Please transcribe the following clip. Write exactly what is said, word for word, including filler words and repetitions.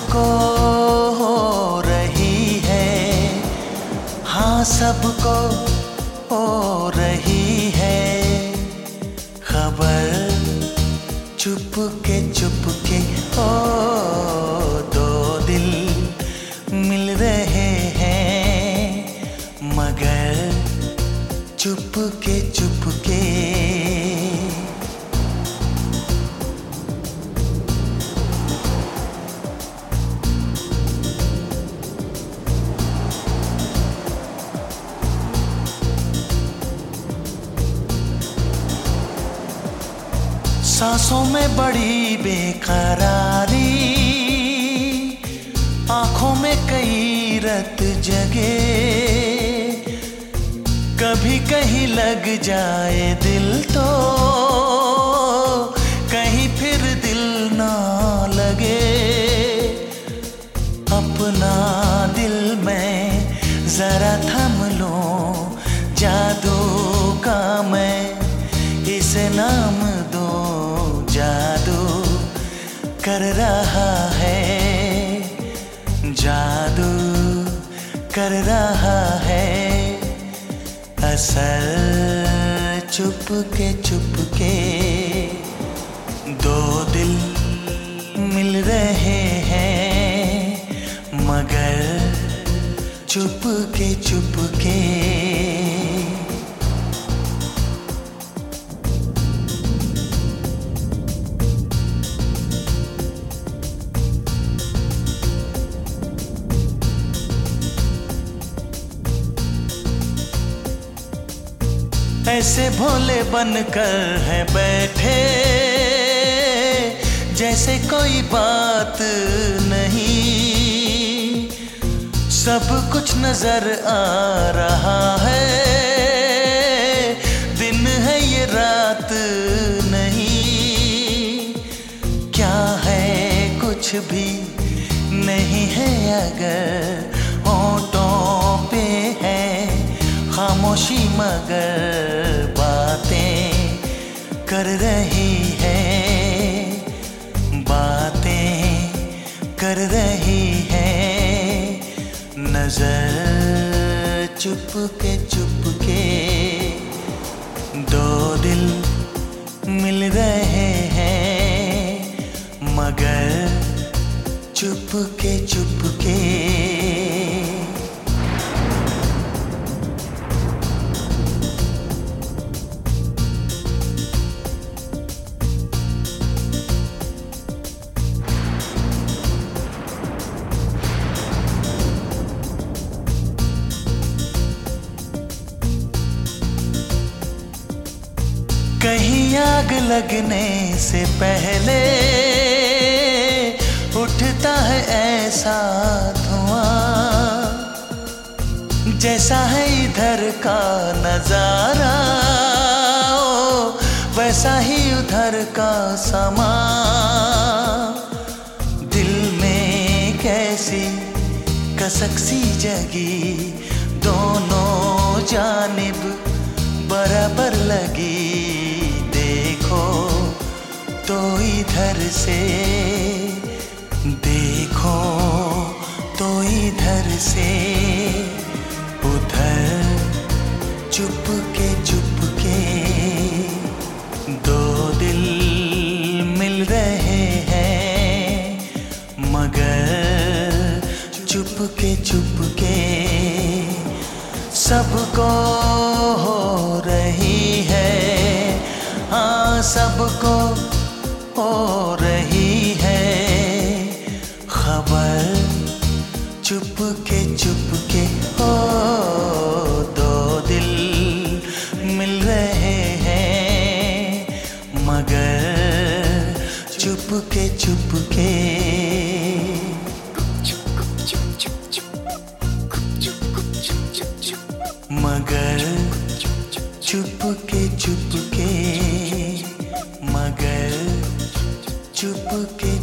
सबको हो रही है, हाँ सबको हो रही है खबर। चुपके चुपके ओ दो दिल मिल रहे हैं, मगर चुपके चुपके। सांसों में बड़ी बेकरारी, आंखों में कई रत जगे, कभी कहीं लग जाए दिल तो कहीं फिर दिल ना लगे। अपना दिल मैं जरा थम लूं, जादू का मैं इसे नाम दूं। जादू कर रहा है, जादू कर रहा है असर। चुपके चुपके दो दिल मिल रहे हैं, मगर चुपके चुपके। ऐसे भोले बनकर है बैठे, जैसे कोई बात नहीं, सब कुछ नजर आ रहा है, दिन है ये रात नहीं। क्या है कुछ भी नहीं है अगर होठों पे है खामोशी, मगर बातें कर रही है, बातें कर रही है नजर। चुपके चुपके दो दिल मिल रहे हैं, मगर चुपके चुपके। कहीं आग लगने से पहले उठता है ऐसा धुआं, जैसा है इधर का नजारा ओ वैसा ही उधर का समा। दिल में कैसी कसक सी जगी, दोनों जानिब बराबर लगी। देखो तो इधर से, देखो तो इधर से, उधर चुपके चुपके दो दिल मिल रहे हैं, मगर चुपके चुपके। सबको हो रही है, हाँ सबको हो रही है खबर। चुपके चुपके हो दो दिल मिल रहे हैं, मगर चुपके चुपके। मगर चुपके चुपके, मगर चुपके